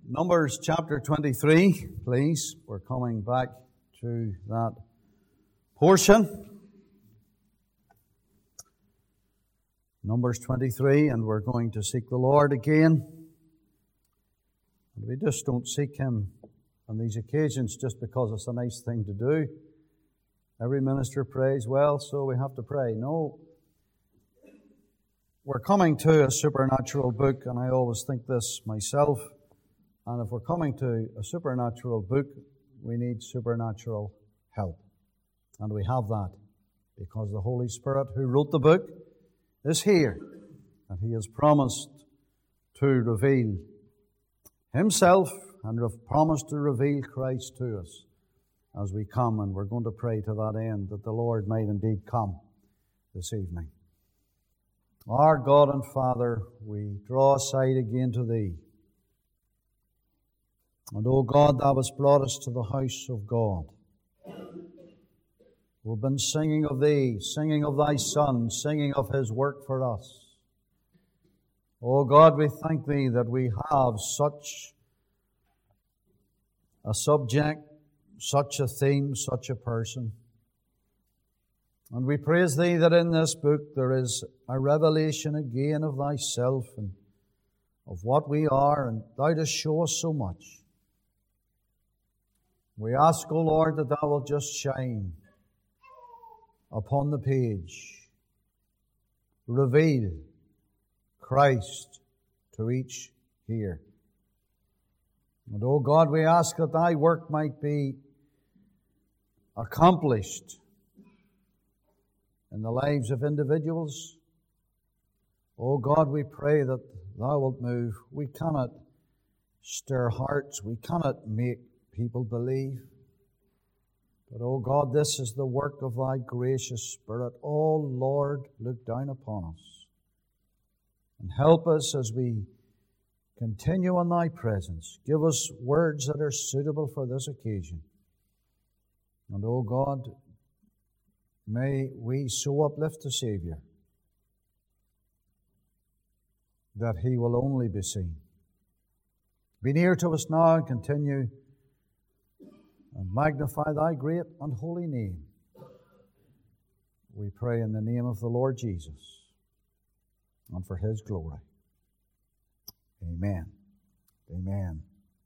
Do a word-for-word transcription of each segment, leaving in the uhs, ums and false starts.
Numbers chapter twenty-three, please. We're coming back to that portion. Numbers twenty-three, and we're going to seek the Lord again. And we just don't seek Him on these occasions just because it's a nice thing to do. Every minister prays well, so we have to pray. No. We're coming to a supernatural book, and I always think this myself. And if we're coming to a supernatural book, we need supernatural help. And we have that because the Holy Spirit who wrote the book is here. And He has promised to reveal Himself and have promised to reveal Christ to us as we come. And we're going to pray to that end that the Lord might indeed come this evening. Our God and Father, we draw aside again to Thee. And, O God, Thou hast brought us to the house of God. We've been singing of Thee, singing of Thy Son, singing of His work for us. O God, we thank Thee that we have such a subject, such a theme, such a person. And we praise Thee that in this book there is a revelation again of Thyself and of what we are, and Thou dost show us so much. We ask, O Lord, that Thou wilt just shine upon the page. Reveal Christ to each here. And, O God, we ask that Thy work might be accomplished in the lives of individuals. O God, we pray that Thou wilt move. We cannot stir hearts. We cannot make people believe. But, oh God, this is the work of Thy gracious Spirit. Oh Lord, look down upon us and help us as we continue in Thy presence. Give us words that are suitable for this occasion. And, oh God, may we so uplift the Savior that He will only be seen. Be near to us now and continue and magnify Thy great and holy name. We pray in the name of the Lord Jesus and for His glory. Amen. Amen.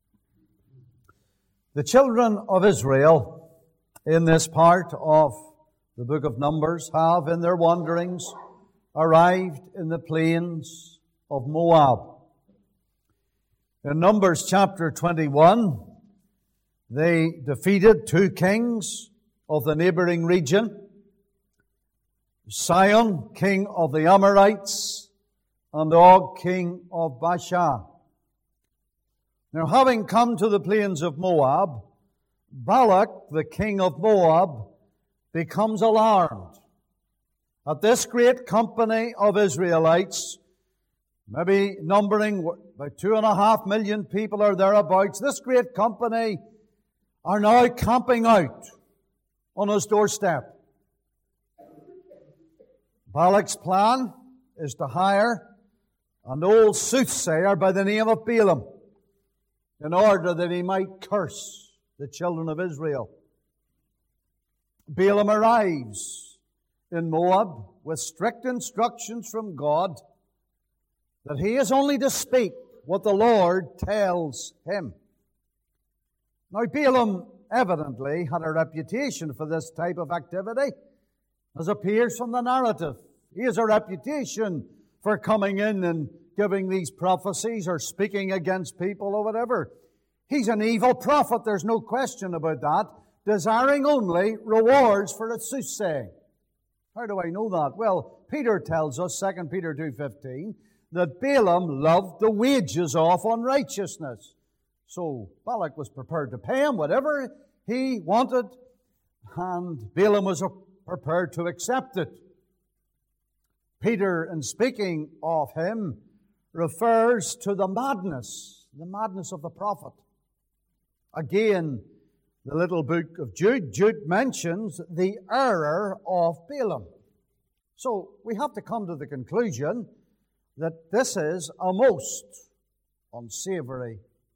The children of Israel in this part of the book of Numbers have in their wanderings arrived in the plains of Moab. In Numbers chapter twenty-one, they defeated two kings of the neighboring region, Sihon, king of the Amorites, and Og, king of Bashan. Now, having come to the plains of Moab, Balak, the king of Moab, becomes alarmed at this great company of Israelites, maybe numbering about two and a half million people or thereabouts. This great company are now camping out on his doorstep. Balak's plan is to hire an old soothsayer by the name of Balaam in order that he might curse the children of Israel. Balaam arrives in Moab with strict instructions from God that he is only to speak what the Lord tells him. Now, Balaam evidently had a reputation for this type of activity, as appears from the narrative. He has a reputation for coming in and giving these prophecies or speaking against people or whatever. He's an evil prophet, there's no question about that, desiring only rewards for its soothsaying. How do I know that? Well, Peter tells us, Second Peter two fifteen, that Balaam loved the wages of unrighteousness. So Balak was prepared to pay him whatever he wanted, and Balaam was prepared to accept it. Peter, in speaking of him, refers to the madness, the madness of the prophet. Again, the little book of Jude, Jude mentions the error of Balaam. So we have to come to the conclusion that this is a most unsavory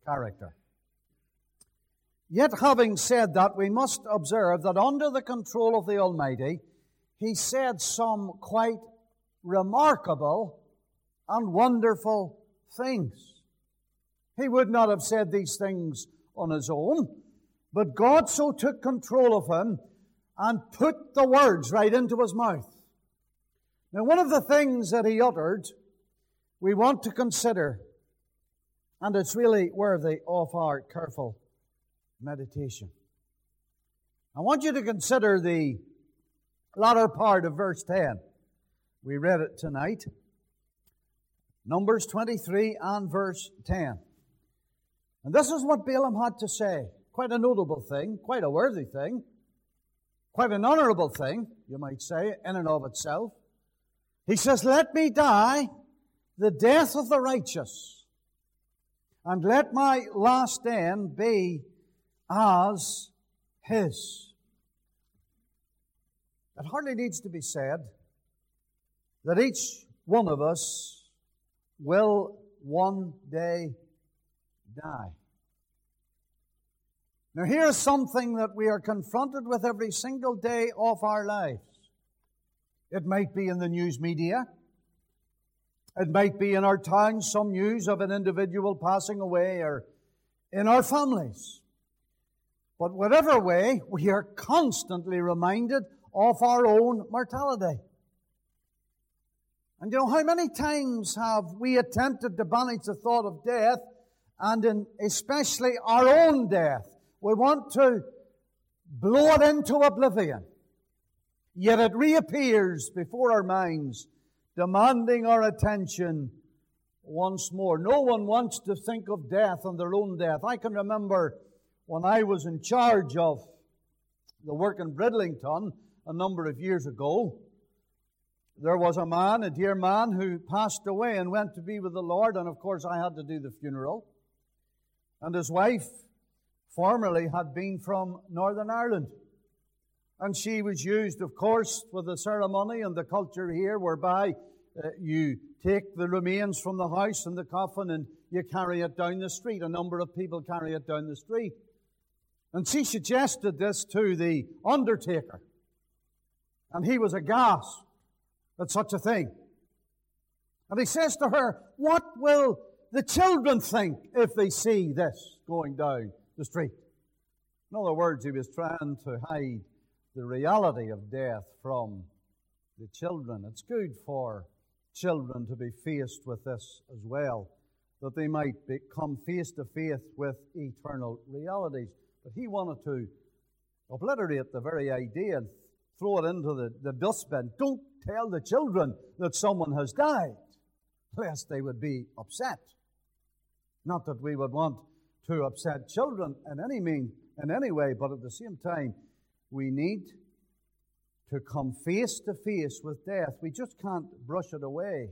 character. Yet having said that, we must observe that under the control of the Almighty, He said some quite remarkable and wonderful things. He would not have said these things on His own, but God so took control of Him and put the words right into His mouth. Now, one of the things that He uttered, we want to consider, and it's really worthy of our careful meditation. I want you to consider the latter part of verse ten. We read it tonight. Numbers twenty-three and verse ten. And this is what Balaam had to say. Quite a notable thing, quite a worthy thing, quite an honorable thing, you might say, in and of itself. He says, "Let me die the death of the righteous, and let my last end be as his." It hardly needs to be said that each one of us will one day die. Now, here's something that we are confronted with every single day of our lives. It might be in the news media. It might be in our towns, some news of an individual passing away, or in our families. But whatever way, we are constantly reminded of our own mortality. And you know, how many times have we attempted to banish the thought of death, and in especially our own death? We want to blow it into oblivion. Yet it reappears before our minds, demanding our attention once more. No one wants to think of death and their own death. I can remember when I was in charge of the work in Bridlington a number of years ago, there was a man, a dear man, who passed away and went to be with the Lord, and of course I had to do the funeral. And his wife formerly had been from Northern Ireland. And she was used, of course, for the ceremony and the culture here, whereby uh, you take the remains from the house and the coffin and you carry it down the street. A number of people carry it down the street. And she suggested this to the undertaker. And he was aghast at such a thing. And he says to her, "What will the children think if they see this going down the street?" In other words, he was trying to hide the reality of death from the children. It's good for children to be faced with this as well, that they might be, come face to face with eternal realities. But he wanted to obliterate the very idea and throw it into the, the dustbin. Don't tell the children that someone has died, lest they would be upset. Not that we would want to upset children in any mean, in any way, but at the same time, we need to come face to face with death. We just can't brush it away.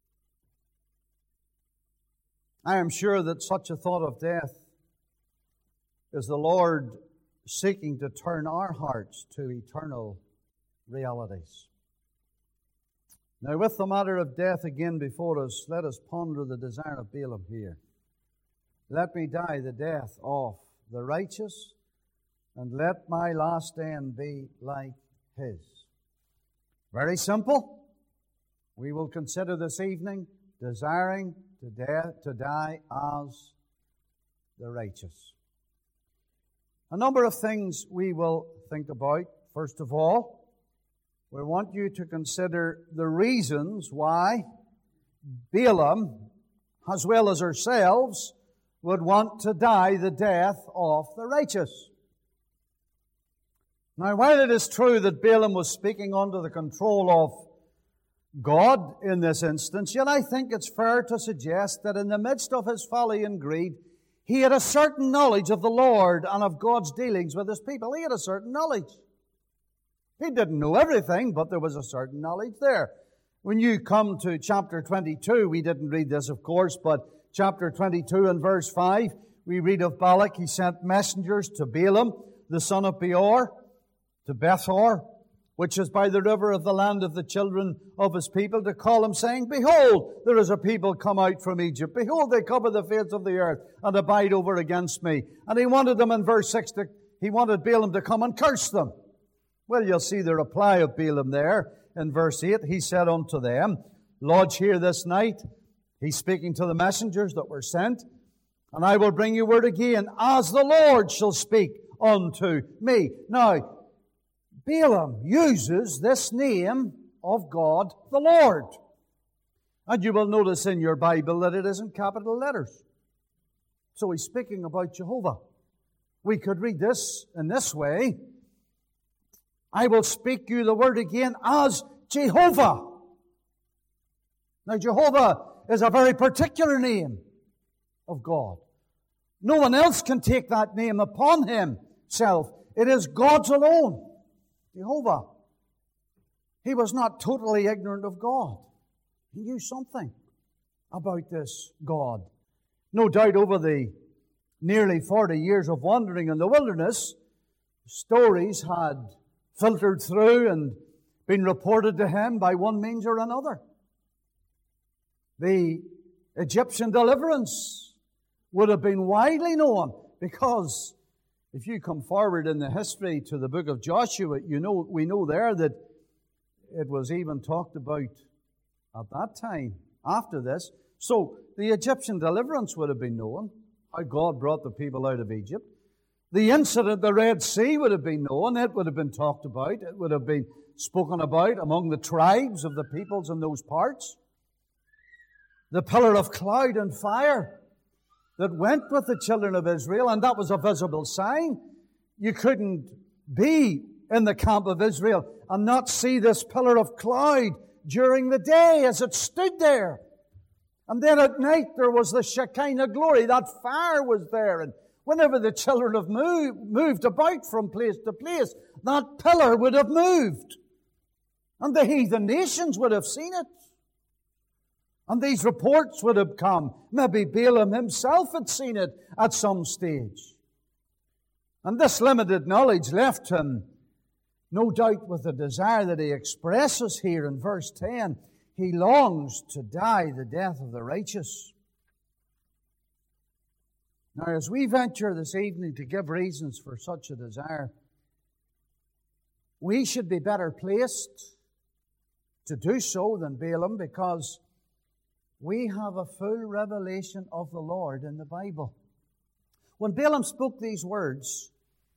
I am sure that such a thought of death is the Lord seeking to turn our hearts to eternal realities. Now, with the matter of death again before us, let us ponder the desire of Balaam here. Let me die the death of the righteous, and let my last end be like his. Very simple. We will consider this evening desiring to, de- to die as the righteous. A number of things we will think about. First of all, we want you to consider the reasons why Balaam, as well as ourselves, would want to die the death of the righteous. Now, while it is true that Balaam was speaking under the control of God in this instance, yet I think it's fair to suggest that in the midst of his folly and greed, he had a certain knowledge of the Lord and of God's dealings with his people. He had a certain knowledge. He didn't know everything, but there was a certain knowledge there. When you come to chapter twenty-two, we didn't read this, of course, but chapter twenty-two and verse five, we read of Balak. He sent messengers to Balaam, the son of Beor, to Bethor, which is by the river of the land of the children of his people, to call him, saying, Behold, there is a people come out from Egypt. Behold, they cover the face of the earth and abide over against me. And he wanted them in verse six, to, he wanted Balaam to come and curse them. Well, you'll see the reply of Balaam there in verse eight. He said unto them, Lodge here this night. He's speaking to the messengers that were sent. And I will bring you word again, as the Lord shall speak unto me. Now, Balaam uses this name of God, the Lord. And you will notice in your Bible that it is in capital letters. So he's speaking about Jehovah. We could read this in this way. I will speak you the word again as Jehovah. Now, Jehovah is a very particular name of God. No one else can take that name upon himself. It is God's alone. Jehovah. He was not totally ignorant of God. He knew something about this God. No doubt over the nearly forty years of wandering in the wilderness, stories had filtered through and been reported to him by one means or another. The Egyptian deliverance would have been widely known, because if you come forward in the history to the book of Joshua, you know, we know there that it was even talked about at that time, after this. So, the Egyptian deliverance would have been known, how God brought the people out of Egypt. The incident, the Red Sea, would have been known. It would have been talked about. It would have been spoken about among the tribes of the peoples in those parts. The pillar of cloud and fire that went with the children of Israel, and that was a visible sign. You couldn't be in the camp of Israel and not see this pillar of cloud during the day as it stood there. And then at night there was the Shekinah glory. That fire was there. And whenever the children of move, moved about from place to place, that pillar would have moved. And the heathen nations would have seen it. And these reports would have come. Maybe Balaam himself had seen it at some stage. And this limited knowledge left him, no doubt, with the desire that he expresses here in verse ten. He longs to die the death of the righteous. Now, as we venture this evening to give reasons for such a desire, we should be better placed to do so than Balaam, because we have a full revelation of the Lord in the Bible. When Balaam spoke these words,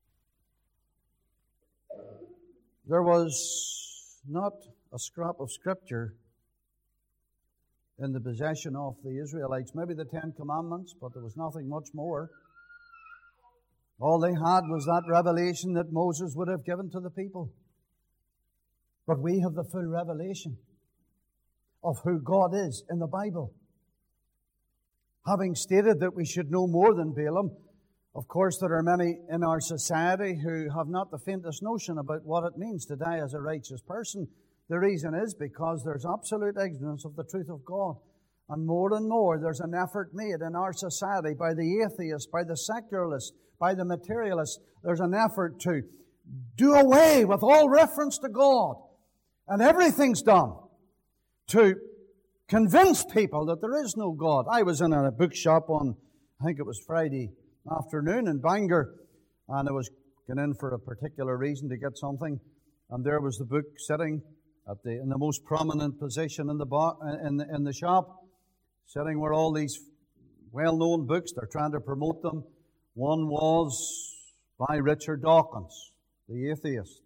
there was not a scrap of Scripture in the possession of the Israelites. Maybe the Ten Commandments, but there was nothing much more. All they had was that revelation that Moses would have given to the people. But we have the full revelation of who God is in the Bible. Having stated that we should know more than Balaam, of course there are many in our society who have not the faintest notion about what it means to die as a righteous person. The reason is because there's absolute ignorance of the truth of God. And more and more there's an effort made in our society by the atheists, by the secularists, by the materialists. There's an effort to do away with all reference to God. And everything's done to convince people that there is no God. I was in a bookshop on, I think it was Friday afternoon in Bangor, and I was going in for a particular reason to get something, and there was the book sitting at the in the most prominent position in the bar, in the, in the shop, sitting where all these well-known books, they're trying to promote them. One was by Richard Dawkins, the atheist,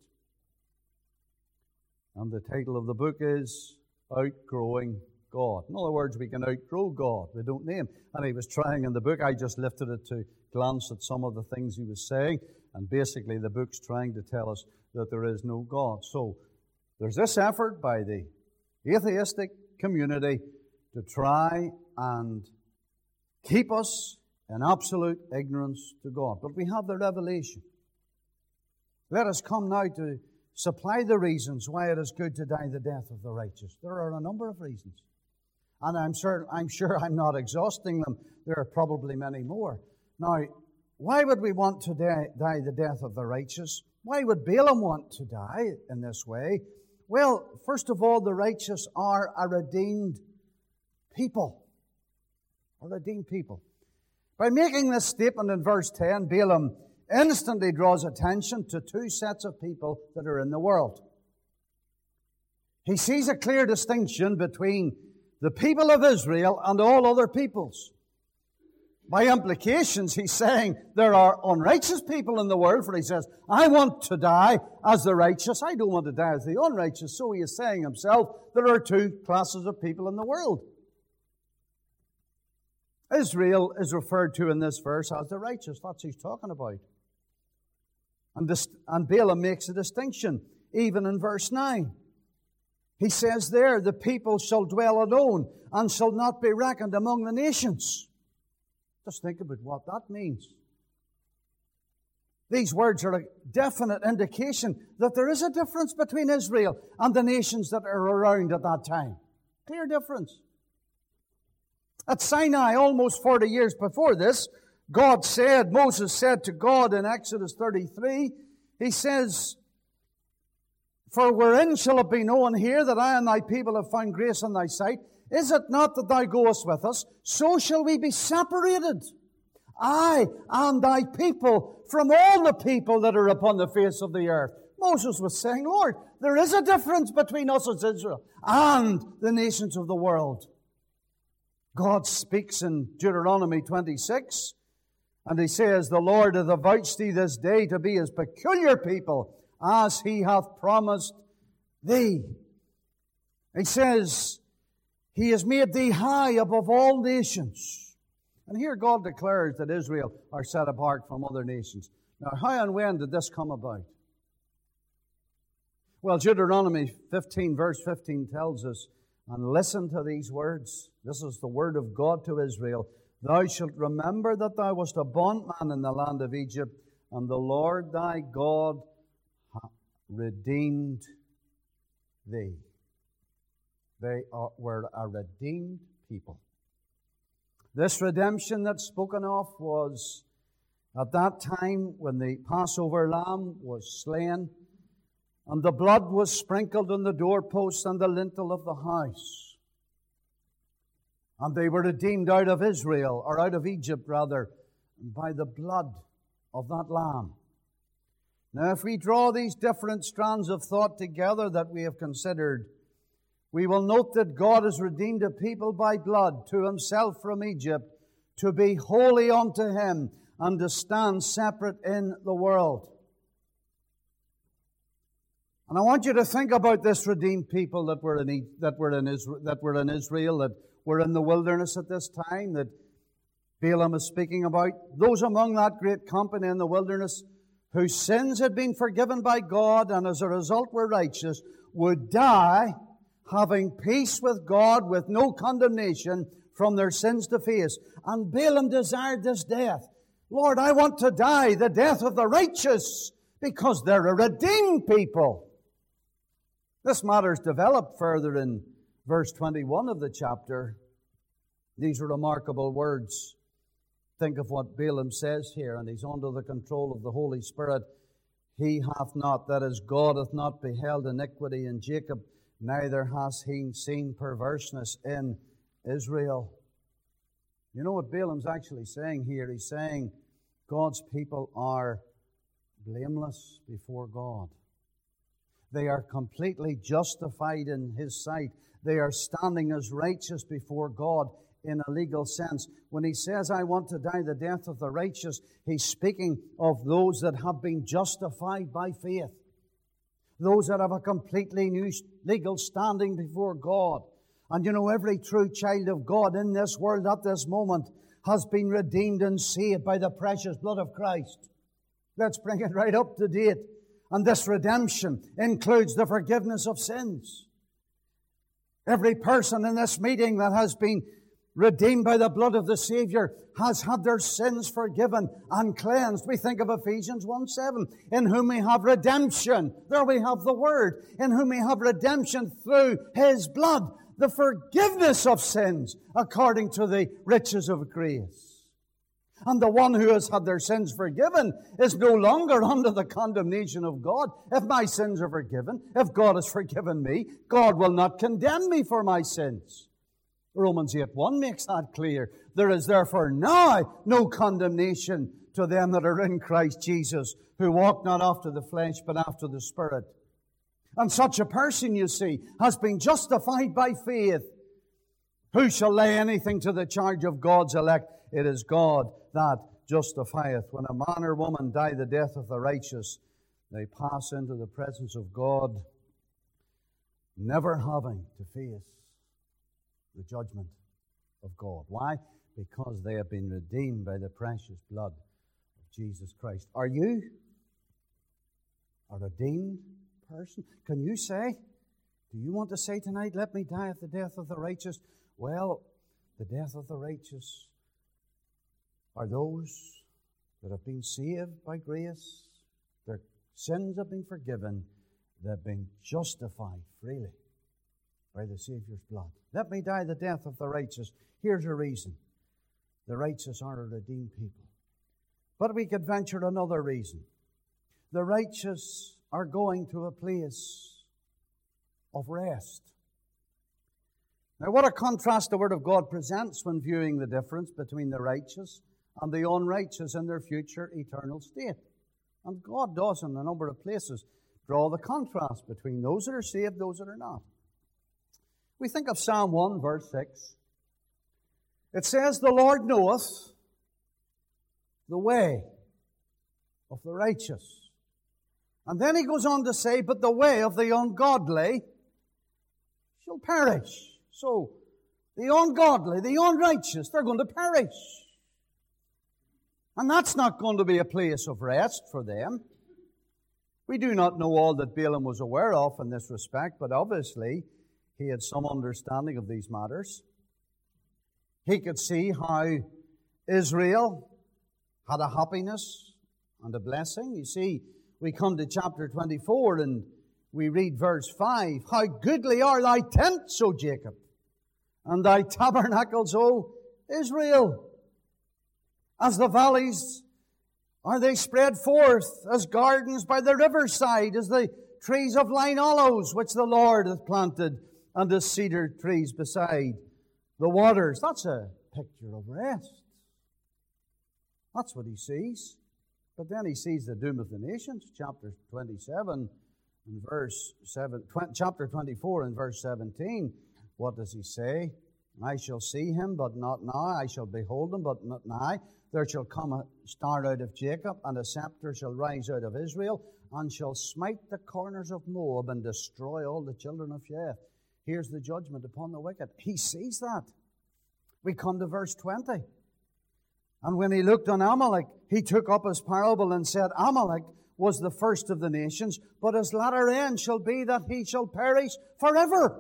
and the title of the book is Outgrowing God. In other words, we can outgrow God. We don't name. And he was trying in the book. I just lifted it to glance at some of the things he was saying. And basically the book's trying to tell us that there is no God. So there's this effort by the atheistic community to try and keep us in absolute ignorance to God. But we have the revelation. Let us come now to supply the reasons why it is good to die the death of the righteous. There are a number of reasons. And I'm sure, I'm sure I'm not exhausting them. There are probably many more. Now, why would we want to die, die the death of the righteous? Why would Balaam want to die in this way? Well, first of all, the righteous are a redeemed people. A redeemed people. By making this statement in verse ten, Balaam instantly draws attention to two sets of people that are in the world. He sees a clear distinction between the people of Israel and all other peoples. By implications, he's saying there are unrighteous people in the world, for he says, I want to die as the righteous. I don't want to die as the unrighteous. So he is saying himself, there are two classes of people in the world. Israel is referred to in this verse as the righteous. That's what he's talking about. And, this, and Balaam makes a distinction, even in verse nine. He says there, the people shall dwell alone and shall not be reckoned among the nations. Just think about what that means. These words are a definite indication that there is a difference between Israel and the nations that are around at that time. Clear difference. At Sinai, almost forty years before this, God said, Moses said to God in Exodus thirty-three, he says, For wherein shall it be known here that I and thy people have found grace in thy sight? Is it not that thou goest with us? So shall we be separated, I and thy people, from all the people that are upon the face of the earth. Moses was saying, Lord, there is a difference between us as Israel and the nations of the world. God speaks in Deuteronomy twenty-six, and he says, The Lord hath avouched thee this day to be his peculiar people, as he hath promised thee. He says, He has made thee high above all nations. And here God declares that Israel are set apart from other nations. Now, how and when did this come about? Well, Deuteronomy fifteen, verse fifteen tells us, and listen to these words. This is the word of God to Israel. Thou shalt remember that thou wast a bondman in the land of Egypt, and the Lord thy God hath redeemed thee. They are, were a redeemed people. This redemption that's spoken of was at that time when the Passover lamb was slain, and the blood was sprinkled on the doorposts and the lintel of the house. And they were redeemed out of Israel, or out of Egypt rather, by the blood of that lamb. Now, if we draw these different strands of thought together that we have considered, we will note that God has redeemed a people by blood to himself from Egypt, to be holy unto him and to stand separate in the world. And I want you to think about this redeemed people that were in that were in Israel, that were in Israel, that were in the wilderness at this time, that Balaam is speaking about. Those among that great company in the wilderness whose sins had been forgiven by God and as a result were righteous, would die having peace with God with no condemnation from their sins to face. And Balaam desired this death. Lord, I want to die the death of the righteous because they're a redeemed people. This matter is developed further in verse twenty-one of the chapter. These are remarkable words. Think of what Balaam says here, and he's under the control of the Holy Spirit. He hath not, that is, God hath not beheld iniquity in Jacob, neither has he seen perverseness in Israel. You know what Balaam's actually saying here? He's saying God's people are blameless before God. They are completely justified in his sight. They are standing as righteous before God in a legal sense. When he says, I want to die the death of the righteous, he's speaking of those that have been justified by faith. Those that have a completely new legal standing before God. And you know, every true child of God in this world at this moment has been redeemed and saved by the precious blood of Christ. Let's bring it right up to date. And this redemption includes the forgiveness of sins. Every person in this meeting that has been redeemed by the blood of the Savior has had their sins forgiven and cleansed. We think of Ephesians one seven, in whom we have redemption. There we have the word. In whom we have redemption through his blood. The forgiveness of sins according to the riches of grace. And the one who has had their sins forgiven is no longer under the condemnation of God. If my sins are forgiven, if God has forgiven me, God will not condemn me for my sins. Romans eight one makes that clear. There is therefore now no condemnation to them that are in Christ Jesus, who walk not after the flesh, but after the Spirit. And such a person, you see, has been justified by faith. Who shall lay anything to the charge of God's elect? It is God that justifieth. When a man or woman die the death of the righteous, they pass into the presence of God, never having to face the judgment of God. Why? Because they have been redeemed by the precious blood of Jesus Christ. Are you a redeemed person? Can you say, do you want to say tonight, let me die at the death of the righteous? Well, the death of the righteous are those that have been saved by grace. Their sins have been forgiven. They've been justified freely by the Savior's blood. Let me die the death of the righteous. Here's a reason. The righteous are a redeemed people. But we could venture another reason. The righteous are going to a place of rest. Now, what a contrast the Word of God presents when viewing the difference between the righteous and the unrighteous in their future eternal state. And God does, in a number of places, draw the contrast between those that are saved, those that are not. We think of Psalm one, verse six. It says, the Lord knoweth the way of the righteous. And then he goes on to say, but the way of the ungodly shall perish. So, the ungodly, the unrighteous, they're going to perish. And that's not going to be a place of rest for them. We do not know all that Balaam was aware of in this respect, but obviously he had some understanding of these matters. He could see how Israel had a happiness and a blessing. You see, we come to chapter twenty-four and we read verse five. How goodly are thy tents, O Jacob, and thy tabernacles, O Israel. As the valleys are they spread forth, as gardens by the riverside, as the trees of line olives, which the Lord hath planted, and as cedar trees beside the waters. That's a picture of rest. That's what he sees. But then he sees the doom of the nations, chapter twenty-seven and verse seven, tw- chapter twenty-four and verse seventeen. What does he say? I shall see him, but not now. I shall behold him, but not nigh. There shall come a star out of Jacob, and a scepter shall rise out of Israel, and shall smite the corners of Moab, and destroy all the children of Sheth. Here's the judgment upon the wicked. He sees that. We come to verse twenty. And when he looked on Amalek, he took up his parable and said, Amalek was the first of the nations, but his latter end shall be that he shall perish forever.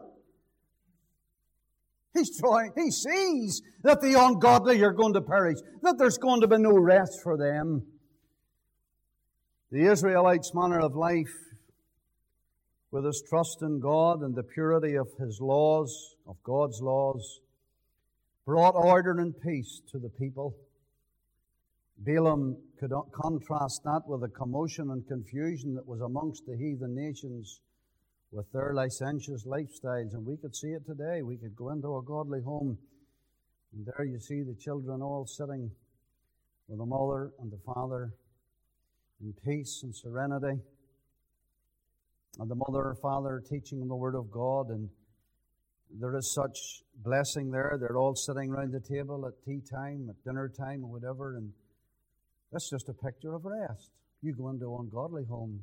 He's trying, he sees that the ungodly are going to perish, that there's going to be no rest for them. The Israelites' manner of life, with his trust in God and the purity of his laws, of God's laws, brought order and peace to the people. Balaam could contrast that with the commotion and confusion that was amongst the heathen nations with their licentious lifestyles. And we could see it today. We could go into a godly home, and there you see the children all sitting with the mother and the father in peace and serenity, and the mother or father teaching them the Word of God, and there is such blessing there. They're all sitting around the table at tea time, at dinner time, or whatever, and that's just a picture of rest. You go into ungodly homes,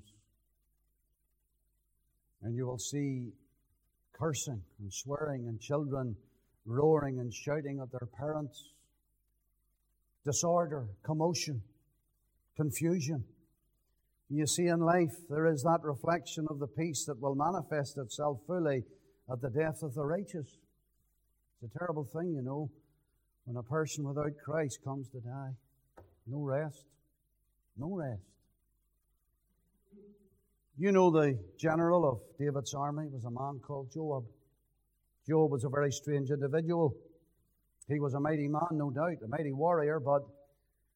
and you will see cursing and swearing and children roaring and shouting at their parents. Disorder, commotion, confusion. You see, in life there is that reflection of the peace that will manifest itself fully at the death of the righteous. It's a terrible thing, you know, when a person without Christ comes to die. No rest. No rest. You know the general of David's army was a man called Joab. Joab was a very strange individual. He was a mighty man, no doubt, a mighty warrior, but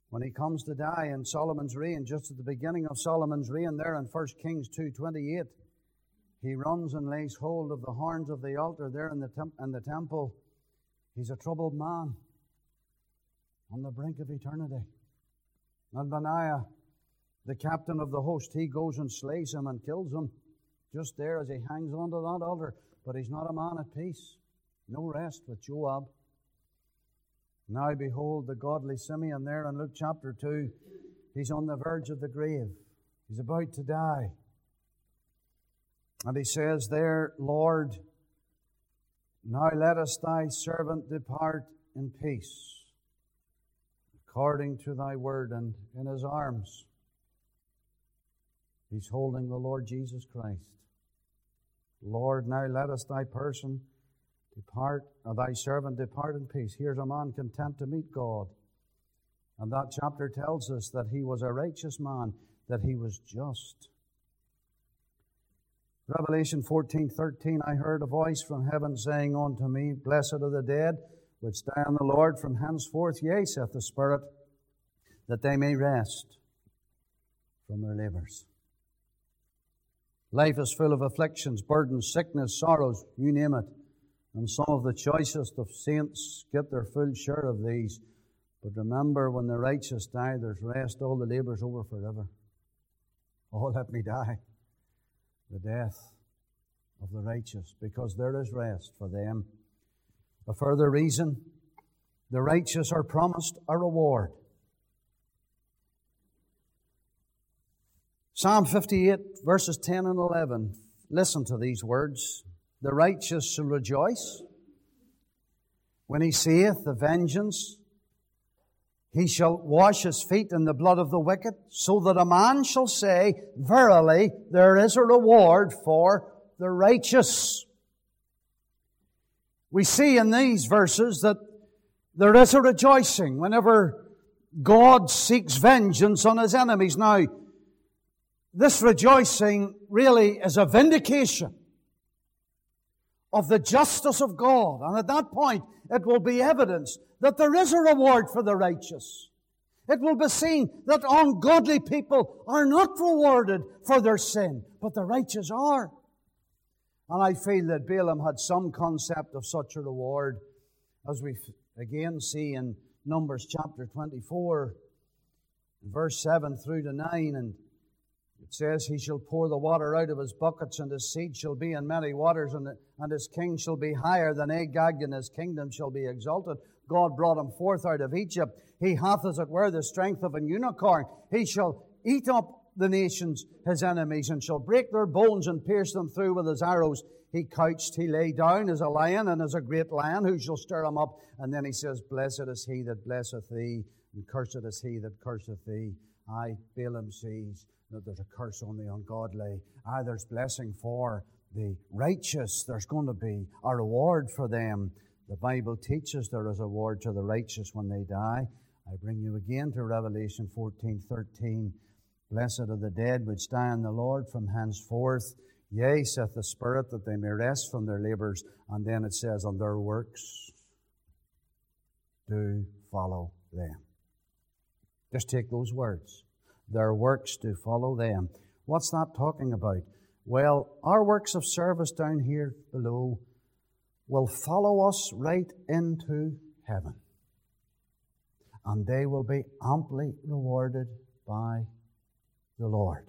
When he comes to die in Solomon's reign, just at the beginning of Solomon's reign there in First Kings two twenty-eight, he runs and lays hold of the horns of the altar there in the, temp- in the temple. He's a troubled man on the brink of eternity. And Benaiah, the captain of the host, he goes and slays him and kills him just there as he hangs onto that altar. But he's not a man at peace. No rest with Joab. Now behold the godly Simeon there in Luke chapter two. He's on the verge of the grave. He's about to die. And he says there, Lord, now lettest thy servant depart in peace, according to thy word. And in his arms, he's holding the Lord Jesus Christ. Lord, now lettest thy person depart, or thy servant depart in peace. Here's a man content to meet God. And that chapter tells us that he was a righteous man, that he was just. Revelation fourteen thirteen, I heard a voice from heaven saying unto me, Blessed are the dead, which die in the Lord from henceforth, yea, saith the Spirit, that they may rest from their labors. Life is full of afflictions, burdens, sickness, sorrows, you name it. And some of the choicest of saints get their full share of these. But remember, when the righteous die, there's rest. All the labor's over forever. Oh, let me die. The death of the righteous, because there is rest for them. A further reason, the righteous are promised a reward. Psalm fifty-eight, verses ten and eleven. Listen to these words. The righteous shall rejoice when he seeth the vengeance. He shall wash his feet in the blood of the wicked, so that a man shall say, Verily, there is a reward for the righteous. We see in these verses that there is a rejoicing whenever God seeks vengeance on His enemies. Now, this rejoicing really is a vindication of the justice of God. And at that point, it will be evidence that there is a reward for the righteous. It will be seen that ungodly people are not rewarded for their sin, but the righteous are. And I feel that Balaam had some concept of such a reward, as we again see in Numbers chapter twenty-four, verse seven through to nine, and it says, He shall pour the water out of his buckets, and his seed shall be in many waters, and, and his king shall be higher than Agag, and his kingdom shall be exalted. God brought him forth out of Egypt. He hath, as it were, the strength of an unicorn. He shall eat up the nations, his enemies, and shall break their bones and pierce them through with his arrows. He couched, he lay down as a lion, and as a great lion, who shall stir him up? And then he says, Blessed is he that blesseth thee, and cursed is he that curseth thee. I, Balaam, sees that there's a curse on the ungodly. Ah, there's blessing for the righteous. There's going to be a reward for them. The Bible teaches there is a reward to the righteous when they die. I bring you again to Revelation fourteen thirteen. Blessed are the dead which die in the Lord from henceforth. Yea, saith the Spirit, that they may rest from their labors. And then it says, and their works do follow them. Just take those words. Their works do follow them. What's that talking about? Well, our works of service down here below will follow us right into heaven. And they will be amply rewarded by the Lord.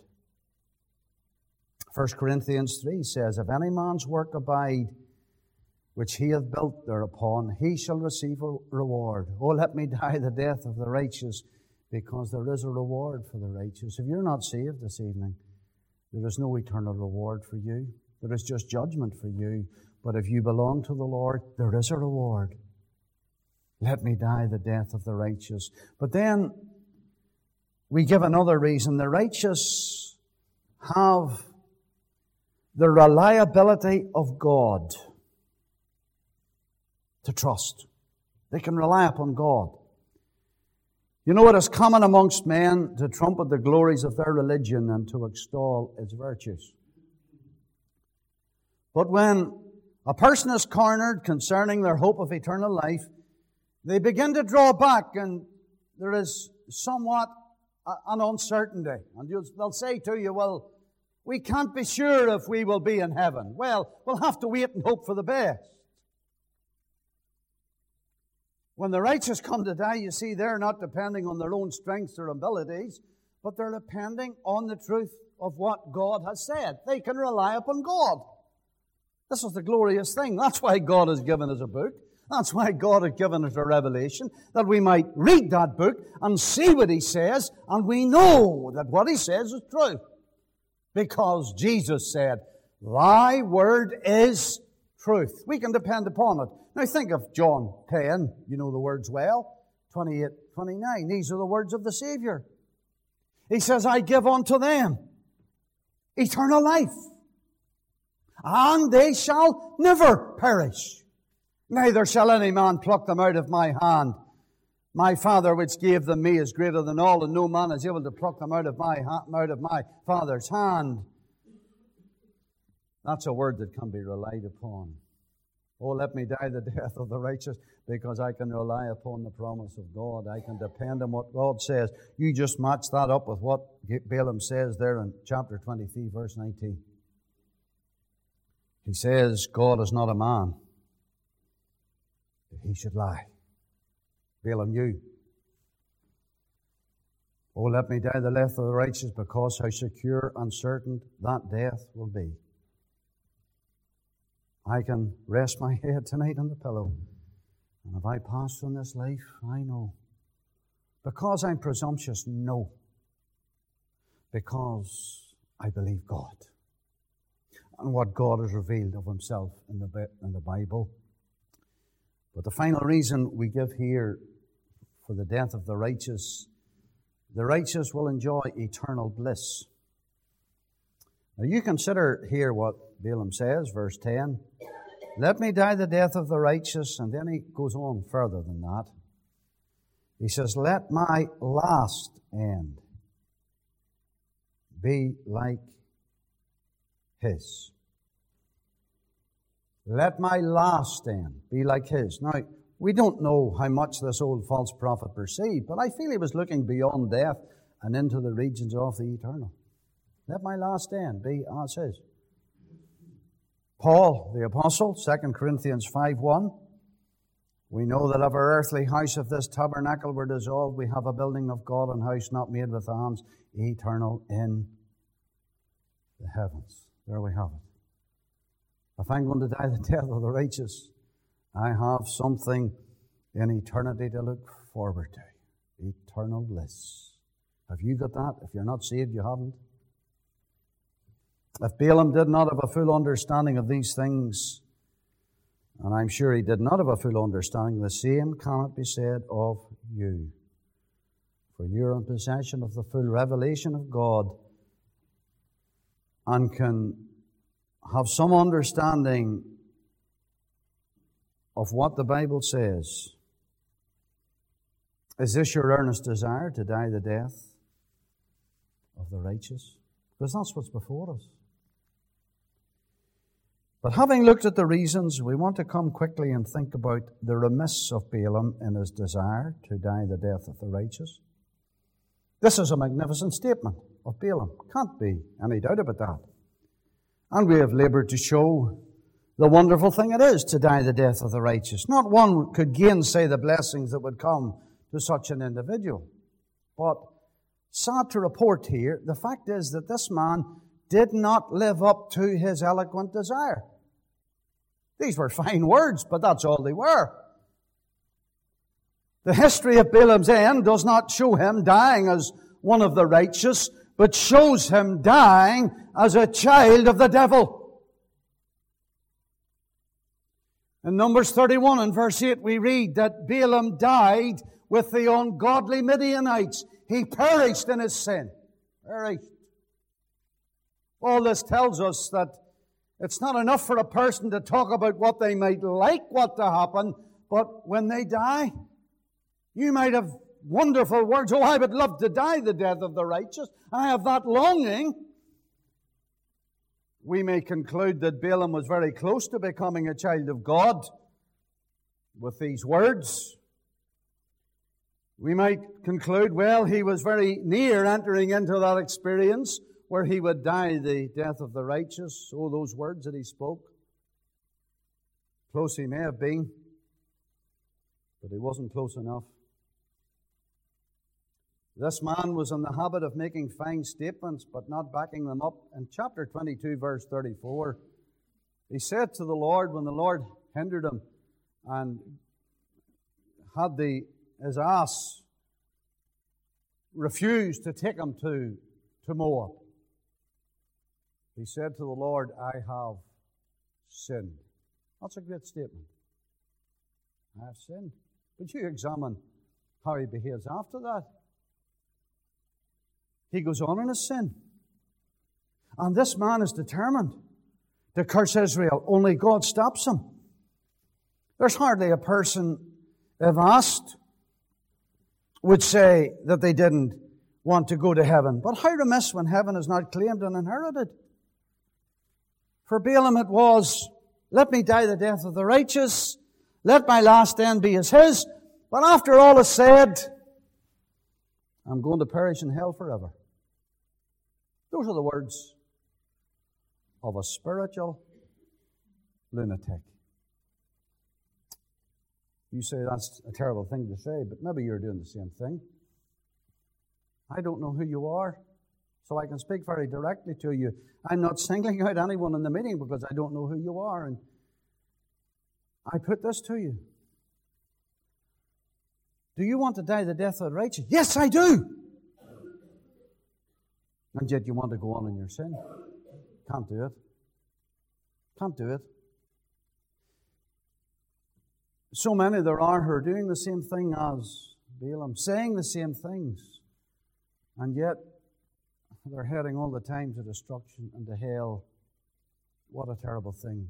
First Corinthians three says, If any man's work abide, which he hath built thereupon, he shall receive a reward. Oh, let me die the death of the righteous, because there is a reward for the righteous. If you're not saved this evening, there is no eternal reward for you. There is just judgment for you. But if you belong to the Lord, there is a reward. Let me die the death of the righteous. But then we give another reason. The righteous have the reliability of God to trust. They can rely upon God. You know, it is common amongst men to trumpet the glories of their religion and to extol its virtues. But when a person is cornered concerning their hope of eternal life, they begin to draw back, and there is somewhat an uncertainty. And you'll, they'll say to you, well, we can't be sure if we will be in heaven. Well, we'll have to wait and hope for the best. When the righteous come to die, you see, they're not depending on their own strengths or abilities, but they're depending on the truth of what God has said. They can rely upon God. This is the glorious thing. That's why God has given us a book. That's why God has given us a revelation, that we might read that book and see what He says, and we know that what He says is true. Because Jesus said, Thy word is truth. We can depend upon it. Now think of John ten, you know the words well, twenty-eight, twenty-nine. These are the words of the Savior. He says, I give unto them eternal life, and they shall never perish. Neither shall any man pluck them out of my hand. My Father which gave them me is greater than all, and no man is able to pluck them out of my ha- out of my Father's hand. That's a word that can be relied upon. Oh, let me die the death of the righteous, because I can rely upon the promise of God. I can depend on what God says. You just match that up with what Balaam says there in chapter twenty-three, verse nineteen. He says, God is not a man that He should lie. Balaam knew. Oh, let me die the death of the righteous, because how secure and certain that death will be. I can rest my head tonight on the pillow, and if I pass from this life, I know. Because I'm presumptuous? No. Because I believe God and what God has revealed of Himself in the, in the Bible. But the final reason we give here for the death of the righteous, the righteous will enjoy eternal bliss. Now you consider here what Balaam says, verse ten. Let me die the death of the righteous. And then he goes on further than that. He says, let my last end be like his. Let my last end be like his. Now, we don't know how much this old false prophet perceived, but I feel he was looking beyond death and into the regions of the eternal. Let my last end be as his. Paul, the apostle, Second Corinthians five one, we know that if our earthly house of this tabernacle were dissolved, we have a building of God, and house not made with hands, eternal in the heavens. There we have it. If I'm going to die the death of the righteous, I have something in eternity to look forward to. Eternal bliss. Have you got that? If you're not saved, you haven't. If Balaam did not have a full understanding of these things, and I'm sure he did not have a full understanding, the same cannot be said of you. For you're in possession of the full revelation of God and can have some understanding of what the Bible says. Is this your earnest desire, to die the death of the righteous? Because that's what's before us. But having looked at the reasons, we want to come quickly and think about the remiss of Balaam in his desire to die the death of the righteous. This is a magnificent statement of Balaam. Can't be any doubt about that. And we have labored to show the wonderful thing it is to die the death of the righteous. Not one could gainsay the blessings that would come to such an individual. But sad to report here, the fact is that this man did not live up to his eloquent desire. These were fine words, but that's all they were. The history of Balaam's end does not show him dying as one of the righteous, but shows him dying as a child of the devil. In Numbers thirty-one and verse eight we read that Balaam died with the ungodly Midianites. He perished in his sin. Perished. All this tells us that it's not enough for a person to talk about what they might like what to happen, but when they die, you might have wonderful words. Oh, I would love to die the death of the righteous. I have that longing. We may conclude that Balaam was very close to becoming a child of God with these words. We might conclude, well, he was very near entering into that experience where he would die the death of the righteous. Oh, those words that he spoke. Close he may have been, but he wasn't close enough. This man was in the habit of making fine statements, but not backing them up. In chapter twenty-two, verse thirty-four, he said to the Lord, when the Lord hindered him and had the, his ass refused to take him to, to Moab, he said to the Lord, I have sinned. That's a great statement. I have sinned. But you examine how he behaves after that. He goes on in his sin. And this man is determined to curse Israel. Only God stops him. There's hardly a person, if asked, would say that they didn't want to go to heaven. But how remiss when heaven is not claimed and inherited? For Balaam it was, let me die the death of the righteous. Let my last end be as his. But after all is said, I'm going to perish in hell forever. Those are the words of a spiritual lunatic. You say that's a terrible thing to say, but maybe you're doing the same thing. I don't know who you are, so I can speak very directly to you. I'm not singling out anyone in the meeting because I don't know who you are. And I put this to you. Do you want to die the death of the righteous? Yes, I do. And yet you want to go on in your sin. Can't do it. Can't do it. So many there are who are doing the same thing as Balaam, saying the same things, and yet they're heading all the time to destruction and to hell. What a terrible thing.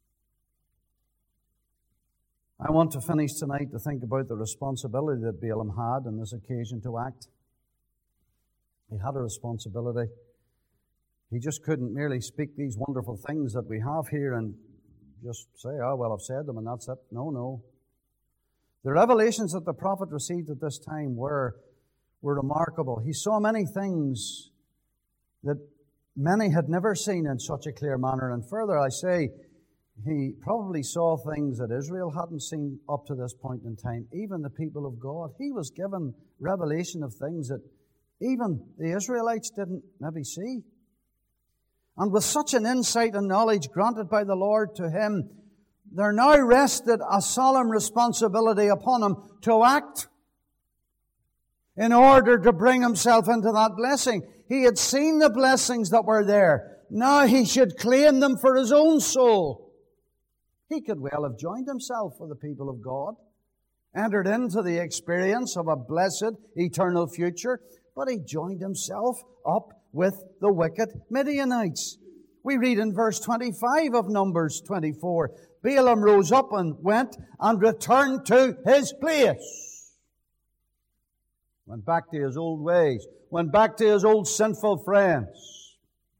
I want to finish tonight to think about the responsibility that Balaam had on this occasion to act. He had a responsibility. He just couldn't merely speak these wonderful things that we have here and just say, oh, well, I've said them and that's it. No, no. The revelations that the prophet received at this time were, were remarkable. He saw many things that many had never seen in such a clear manner. And further, I say, he probably saw things that Israel hadn't seen up to this point in time, even the people of God. He was given revelation of things that even the Israelites didn't maybe see. And with such an insight and knowledge granted by the Lord to him, there now rested a solemn responsibility upon him to act in order to bring himself into that blessing. He had seen the blessings that were there. Now he should claim them for his own soul. He could well have joined himself with the people of God, entered into the experience of a blessed eternal future, but he joined himself up with the wicked Midianites. We read in verse twenty-five of Numbers twenty-four, Balaam rose up and went and returned to his place. Went back to his old ways. Went back to his old sinful friends.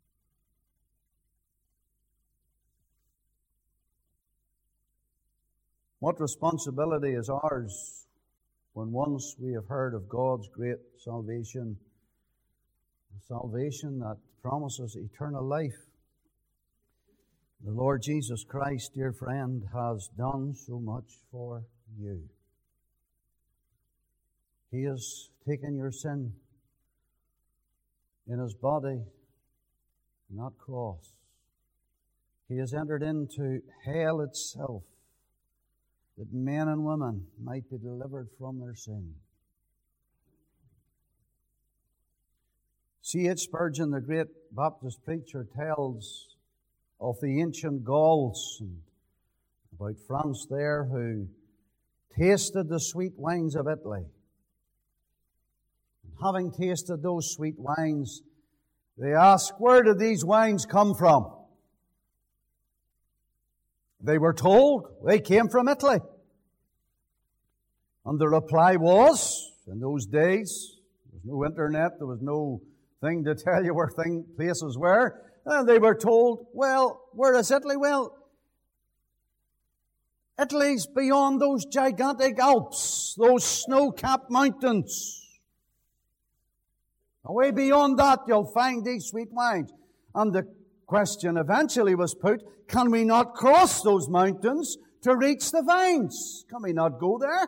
What responsibility is ours when once we have heard of God's great salvation, salvation that promises eternal life? The Lord Jesus Christ, dear friend, has done so much for you. He has taken your sin in His body, in that cross. He has entered into hell itself, that men and women might be delivered from their sin. C H Spurgeon, the great Baptist preacher, tells of the ancient Gauls and about France there who tasted the sweet wines of Italy. And having tasted those sweet wines, they asked, where did these wines come from? They were told they came from Italy. And the reply was, in those days, there was no internet, there was no thing to tell you where thing, places were. And they were told, well, where is Italy? Well, Italy's beyond those gigantic Alps, those snow-capped mountains. Away beyond that, you'll find these sweet wines. And the question eventually was put, can we not cross those mountains to reach the vines? Can we not go there?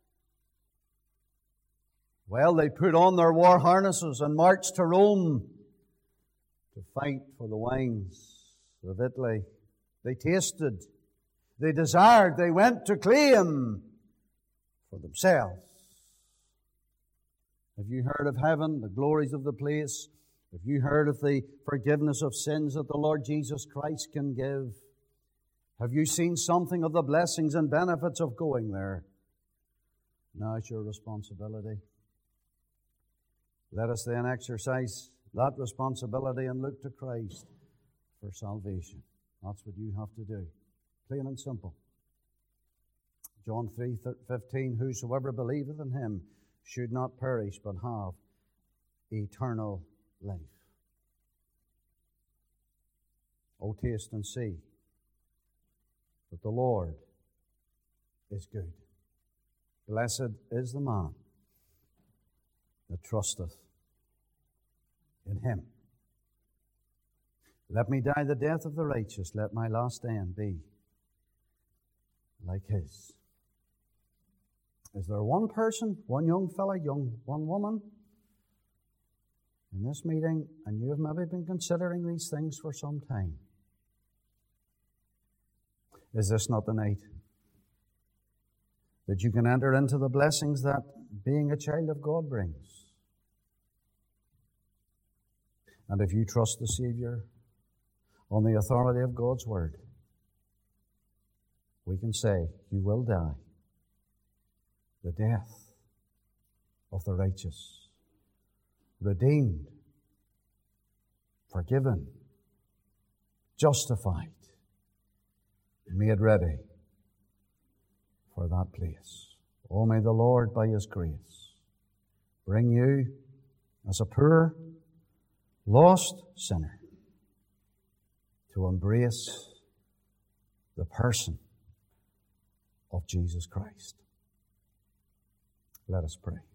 Well, they put on their war harnesses and marched to Rome to fight for the wines of Italy. They tasted, they desired, they went to claim for themselves. Have you heard of heaven, the glories of the place? Have you heard of the forgiveness of sins that the Lord Jesus Christ can give? Have you seen something of the blessings and benefits of going there? Now it's your responsibility. Let us then exercise that responsibility and look to Christ for salvation. That's what you have to do. Plain and simple. John three fifteen, whosoever believeth in him should not perish but have eternal life. O taste and see that the Lord is good. Blessed is the man that trusteth in him. Let me die the death of the righteous, let my last end be like his. Is there one person, one young fella, young one woman in this meeting, and you have maybe been considering these things for some time? Is this not the night that you can enter into the blessings that being a child of God brings? And if you trust the Savior on the authority of God's Word, we can say, you will die the death of the righteous, redeemed, forgiven, justified, made ready for that place. Oh, may the Lord, by His grace, bring you as a poor, lost sinner to embrace the person of Jesus Christ. Let us pray.